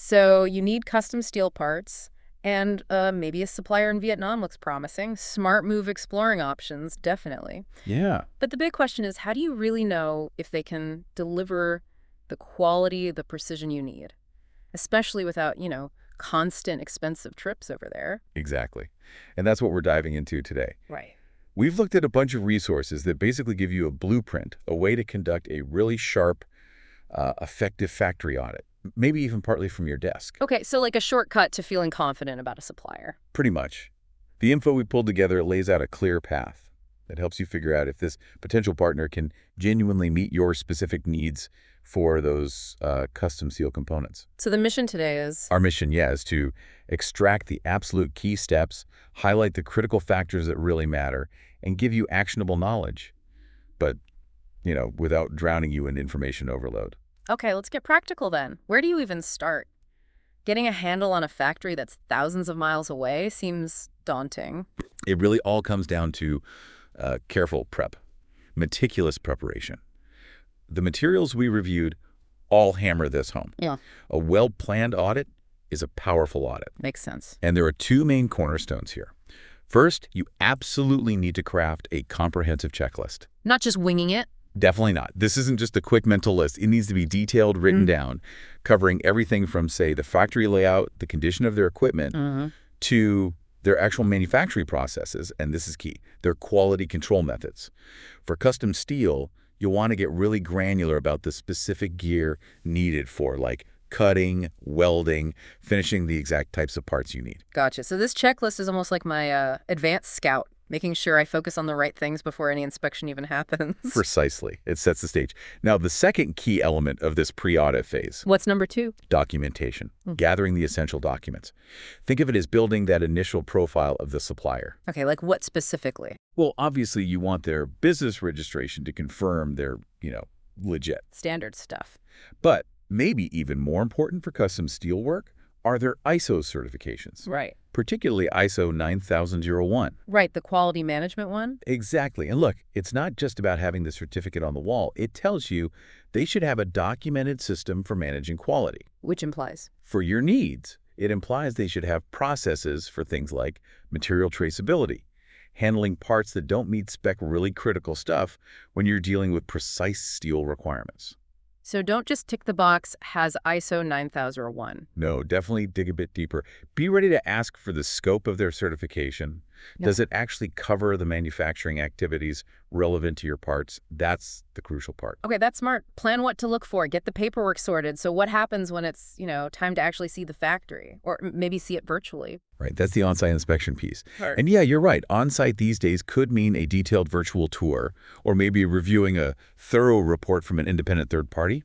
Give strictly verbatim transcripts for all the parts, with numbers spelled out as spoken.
So you need custom steel parts, and uh, maybe a supplier in Vietnam looks promising. Smart move exploring options, definitely. Yeah. But the big question is, how do you really know if they can deliver the quality, the precision you need? Especially without, you know, constant expensive trips over there. Exactly. And that's what we're diving into today. Right. We've looked at a bunch of resources that basically give you a blueprint, a way to conduct a really sharp, uh, effective factory audit, maybe even partly from your desk. Okay, so like a shortcut to feeling confident about a supplier. Pretty much. The info we pulled together lays out a clear path that helps you figure out if this potential partner can genuinely meet your specific needs for those uh, custom steel components. So the mission today is... Our mission, yeah, is to extract the absolute key steps, highlight the critical factors that really matter, and give you actionable knowledge, but, you know, without drowning you in information overload. Okay, let's get practical then. Where do you even start? Getting a handle on a factory that's thousands of miles away seems daunting. It really all comes down to uh, careful prep, meticulous preparation. The materials we reviewed all hammer this home. Yeah. A well-planned audit is a powerful audit. Makes sense. And there are two main cornerstones here. First, you absolutely need to craft a comprehensive checklist. Not just winging it. Definitely not. This isn't just a quick mental list. It needs to be detailed, written mm. down, covering everything from, say, the factory layout, the condition of their equipment, mm-hmm. to their actual manufacturing processes, and this is key, their quality control methods. For custom steel, you'll want to get really granular about the specific gear needed for, like, cutting, welding, finishing the exact types of parts you need. Gotcha. So this checklist is almost like my uh, advanced scout, making sure I focus on the right things before any inspection even happens. Precisely. It sets the stage. Now, the second key element of this pre-audit phase. What's number two? Documentation. Mm. Gathering the essential documents. Think of it as building that initial profile of the supplier. Okay, like what specifically? Well, obviously, you want their business registration to confirm they're, you know, legit. Standard stuff. But maybe even more important for custom steel work are their I S O certifications. Right. Particularly I S O nine thousand one. Right, the quality management one? Exactly. And look, it's not just about having the certificate on the wall. It tells you they should have a documented system for managing quality. Which implies? For your needs, it implies they should have processes for things like material traceability, handling parts that don't meet spec, really critical stuff when you're dealing with precise steel requirements. So don't just tick the box, has I S O nine thousand one. No, definitely dig a bit deeper. Be ready to ask for the scope of their certification. Yep. Does it actually cover the manufacturing activities relevant to your parts? That's the crucial part. Okay, that's smart. Plan what to look for. Get the paperwork sorted. So what happens when it's, you know, time to actually see the factory or maybe see it virtually? Right, that's the on-site inspection piece. Right. And yeah, you're right. On-site these days could mean a detailed virtual tour or maybe reviewing a thorough report from an independent third party.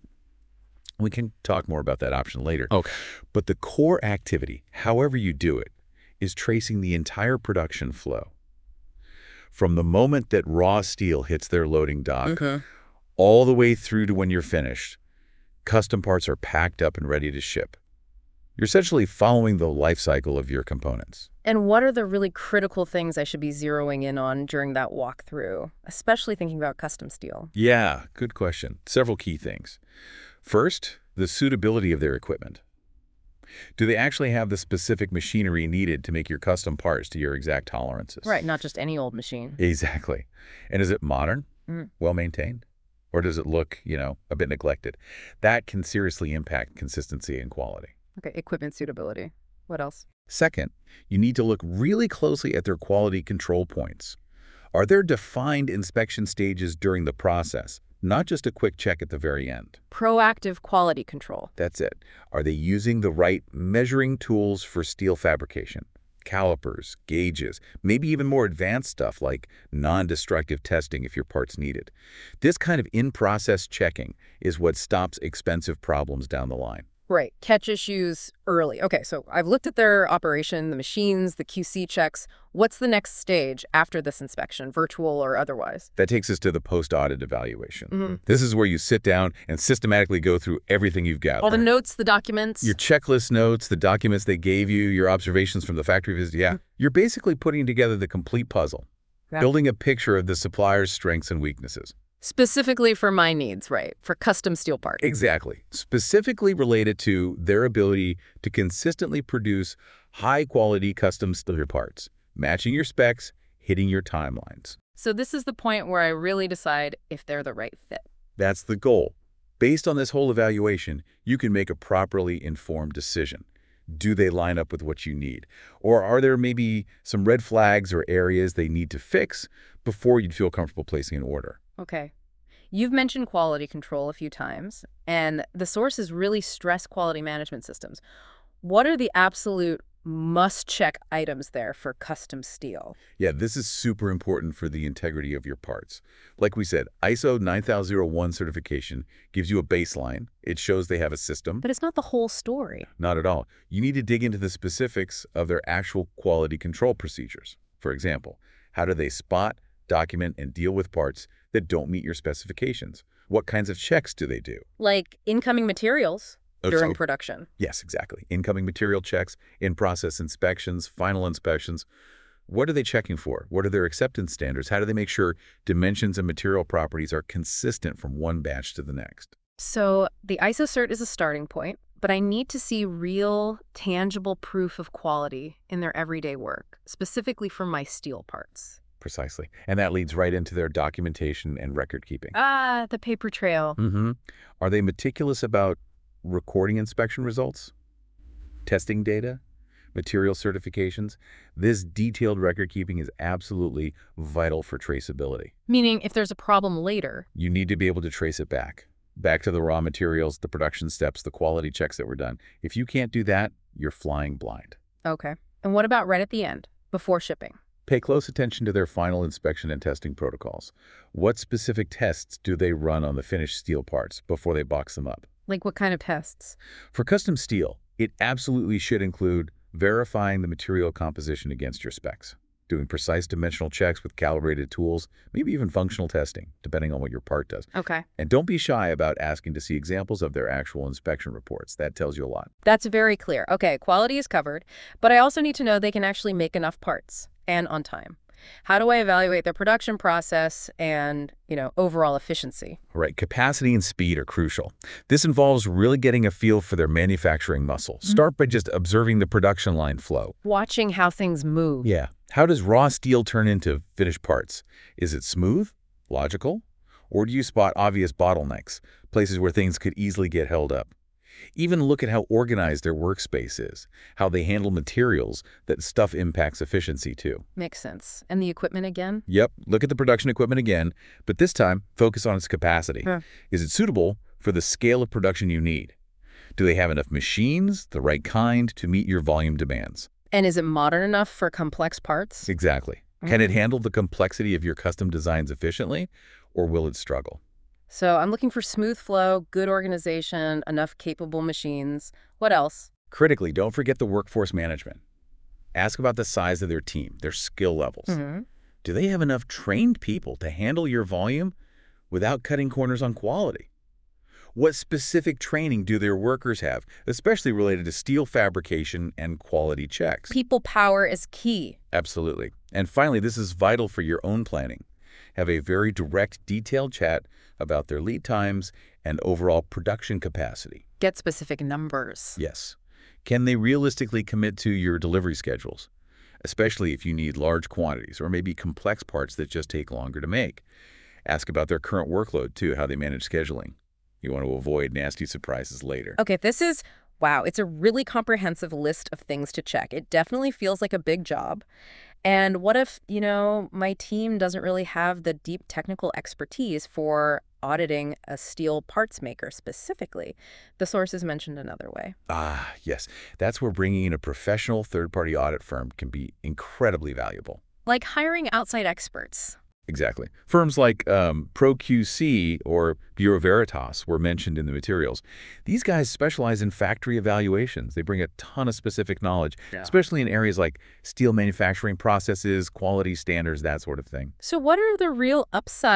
We can talk more about that option later. Okay. But the core activity, however you do it, is tracing the entire production flow. From the moment that raw steel hits their loading dock, okay. all the way through to when you're finished, custom parts are packed up and ready to ship. You're essentially following the life cycle of your components. And what are the really critical things I should be zeroing in on during that walkthrough, especially thinking about custom steel? Yeah, good question. Several key things. First, the suitability of their equipment. Do they actually have the specific machinery needed to make your custom parts to your exact tolerances? Right, not just any old machine. Exactly. And is it modern, mm. well-maintained? Or does it look, you know, a bit neglected? That can seriously impact consistency and quality. Okay, equipment suitability. What else? Second, you need to look really closely at their quality control points. Are there defined inspection stages during the process? Not just a quick check at the very end. Proactive quality control. That's it. Are they using the right measuring tools for steel fabrication? Calipers, gauges, maybe even more advanced stuff like non-destructive testing if your part's needed. This kind of in-process checking is what stops expensive problems down the line. Right. Catch issues early. Okay, so I've looked at their operation, the machines, the Q C checks. What's the next stage after this inspection, virtual or otherwise? That takes us to the post-audit evaluation. Mm-hmm. This is where you sit down and systematically go through everything you've gathered. All the notes, the documents. Your checklist notes, the documents they gave you, your observations from the factory visit. Yeah, mm-hmm. You're basically putting together the complete puzzle, yeah. building a picture of the supplier's strengths and weaknesses. Specifically for my needs, right? For custom steel parts. Exactly. Specifically related to their ability to consistently produce high-quality custom steel parts, matching your specs, hitting your timelines. So this is the point where I really decide if they're the right fit. That's the goal. Based on this whole evaluation, you can make a properly informed decision. Do they line up with what you need? Or are there maybe some red flags or areas they need to fix before you'd feel comfortable placing an order? Okay. You've mentioned quality control a few times, and the sources really stress quality management systems. What are the absolute must-check items there for custom steel? Yeah, this is super important for the integrity of your parts. Like we said, I S O nine thousand one certification gives you a baseline. It shows they have a system. But it's not the whole story. Not at all. You need to dig into the specifics of their actual quality control procedures. For example, how do they spot, document, and deal with parts that don't meet your specifications? What kinds of checks do they do? Like incoming materials Oh, during so- production. Yes, exactly. Incoming material checks, in-process inspections, final inspections. What are they checking for? What are their acceptance standards? How do they make sure dimensions and material properties are consistent from one batch to the next? So the I S O cert is a starting point, but I need to see real, tangible proof of quality in their everyday work, specifically for my steel parts. Precisely. And that leads right into their documentation and record keeping. Ah, the paper trail. Mm-hmm. Are they meticulous about recording inspection results, testing data, material certifications? This detailed record keeping is absolutely vital for traceability. Meaning if there's a problem later. You need to be able to trace it back. Back to the raw materials, the production steps, the quality checks that were done. If you can't do that, you're flying blind. Okay. And what about right at the end, before shipping? Pay close attention to their final inspection and testing protocols. What specific tests do they run on the finished steel parts before they box them up? Like what kind of tests? For custom steel, it absolutely should include verifying the material composition against your specs, doing precise dimensional checks with calibrated tools, maybe even functional testing, depending on what your part does. Okay. And don't be shy about asking to see examples of their actual inspection reports. That tells you a lot. That's very clear. Okay, quality is covered, but I also need to know they can actually make enough parts and on time. How do I evaluate their production process and, you know, overall efficiency? Right, capacity and speed are crucial. This involves really getting a feel for their manufacturing muscle. Start by just observing the production line flow. Watching how things move. Yeah. How does raw steel turn into finished parts? Is it smooth, logical, or do you spot obvious bottlenecks, places where things could easily get held up? Even look at how organized their workspace is, how they handle materials. That stuff impacts efficiency too. Makes sense. And the equipment again? Yep, look at the production equipment again, but this time focus on its capacity. Huh. Is it suitable for the scale of production you need? Do they have enough machines, the right kind, to meet your volume demands? And is it modern enough for complex parts? Exactly. Can it handle the complexity of your custom designs efficiently, or will it struggle? So I'm looking for smooth flow, good organization, enough capable machines. What else? Critically, don't forget the workforce management. Ask about the size of their team, their skill levels. Mm-hmm. Do they have enough trained people to handle your volume without cutting corners on quality? What specific training do their workers have, especially related to steel fabrication and quality checks? People power is key. Absolutely. And finally, this is vital for your own planning. Have a very direct, detailed chat about their lead times and overall production capacity. Get specific numbers. Yes. Can they realistically commit to your delivery schedules, especially if you need large quantities or maybe complex parts that just take longer to make? Ask about their current workload, too, how they manage scheduling. You want to avoid nasty surprises later. Okay, this is, wow, it's a really comprehensive list of things to check. It definitely feels like a big job. And what if, you know, my team doesn't really have the deep technical expertise for auditing a steel parts maker specifically? The sources mentioned another way. Ah, yes. That's where bringing in a professional third-party audit firm can be incredibly valuable. Like hiring outside experts. Exactly. Firms like um, ProQC or Bureau Veritas were mentioned in the materials. These guys specialize in factory evaluations. They bring a ton of specific knowledge, Yeah. especially in areas like steel manufacturing processes, quality standards, that sort of thing. So what are the real upsides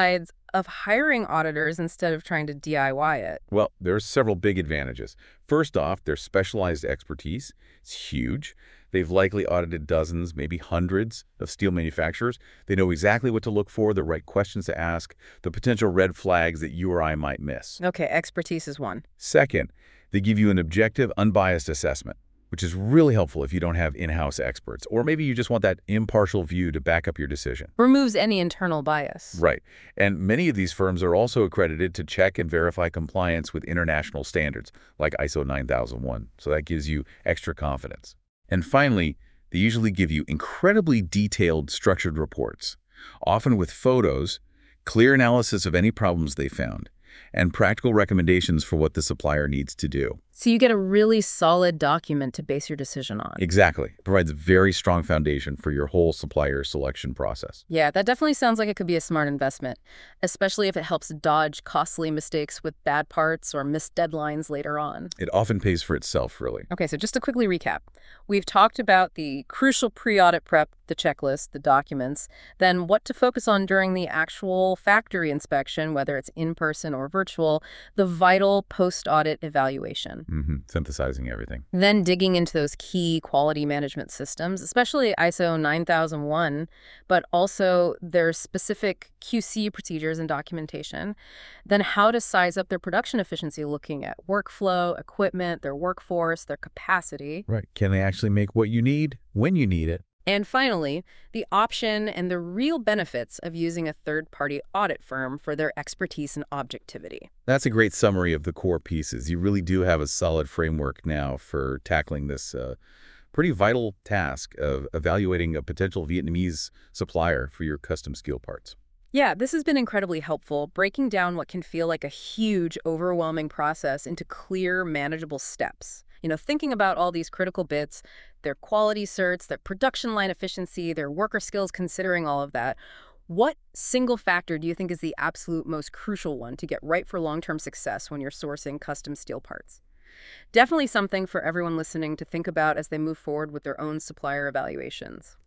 of hiring auditors instead of trying to D I Y it? Well, there are several big advantages. First off, their specialized expertise is huge. They've likely audited dozens, maybe hundreds of steel manufacturers. They know exactly what to look for, the right questions to ask, the potential red flags that you or I might miss. Okay, expertise is one. Second, they give you an objective, unbiased assessment, which is really helpful if you don't have in-house experts, or maybe you just want that impartial view to back up your decision. Removes any internal bias. Right. And many of these firms are also accredited to check and verify compliance with international standards, like I S O nine thousand one, so that gives you extra confidence. And finally, they usually give you incredibly detailed, structured reports, often with photos, clear analysis of any problems they found, and practical recommendations for what the supplier needs to do. So you get a really solid document to base your decision on. Exactly. It provides a very strong foundation for your whole supplier selection process. Yeah, that definitely sounds like it could be a smart investment, especially if it helps dodge costly mistakes with bad parts or missed deadlines later on. It often pays for itself, really. Okay, so just to quickly recap, we've talked about the crucial pre-audit prep, the checklist, the documents, then what to focus on during the actual factory inspection, whether it's in-person or virtual, the vital post-audit evaluation. Mm-hmm. Synthesizing everything. Then digging into those key quality management systems, especially I S O nine thousand one, but also their specific Q C procedures and documentation. Then how to size up their production efficiency, looking at workflow, equipment, their workforce, their capacity. Right. Can they actually make what you need when you need it? And finally, the option and the real benefits of using a third-party audit firm for their expertise and objectivity. That's a great summary of the core pieces. You really do have a solid framework now for tackling this uh, pretty vital task of evaluating a potential Vietnamese supplier for your custom steel parts. Yeah, this has been incredibly helpful, breaking down what can feel like a huge, overwhelming process into clear, manageable steps. You know, thinking about all these critical bits, their quality certs, their production line efficiency, their worker skills, considering all of that, what single factor do you think is the absolute most crucial one to get right for long-term success when you're sourcing custom steel parts? Definitely something for everyone listening to think about as they move forward with their own supplier evaluations.